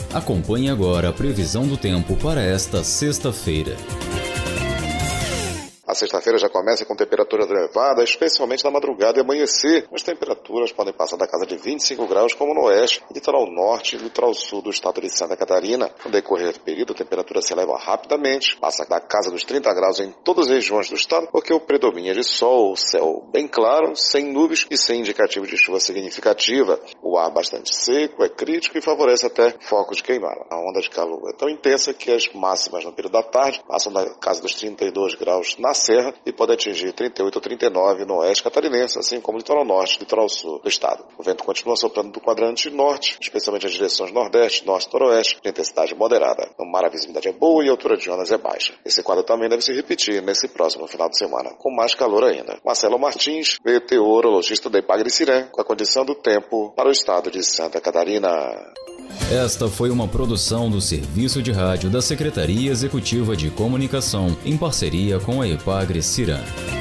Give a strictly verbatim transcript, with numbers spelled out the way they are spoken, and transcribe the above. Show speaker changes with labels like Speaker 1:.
Speaker 1: Acompanhe agora a previsão do tempo para esta sexta-feira.
Speaker 2: A sexta-feira já começa com temperatura elevada, especialmente na madrugada e amanhecer. As temperaturas podem passar da casa de vinte e cinco graus, como no oeste, litoral norte e litoral sul do estado de Santa Catarina. No decorrer do período, a temperatura se eleva rapidamente, passa da casa dos trinta graus em todas as regiões do estado, porque o predomínio é de sol, céu bem claro, sem nuvens e sem indicativo de chuva significativa. O ar bastante seco, é crítico e favorece até focos de queimada. A onda de calor é tão intensa que as máximas no período da tarde passam da casa dos trinta e dois graus na Serra e pode atingir trinta e oito ou trinta e nove no oeste catarinense, assim como litoral norte e litoral sul do estado. O vento continua soprando do quadrante norte, especialmente as direções nordeste, norte e noroeste, de intensidade moderada. No mar a visibilidade é boa e a altura de ondas é baixa. Esse quadro também deve se repetir nesse próximo final de semana, com mais calor ainda. Marcelo Martins, meteorologista da Ipagre-Cirã, com a condição do tempo para o estado de Santa Catarina.
Speaker 1: Esta foi uma produção do Serviço de Rádio da Secretaria Executiva de Comunicação, em parceria com a Ipagre-Cirã.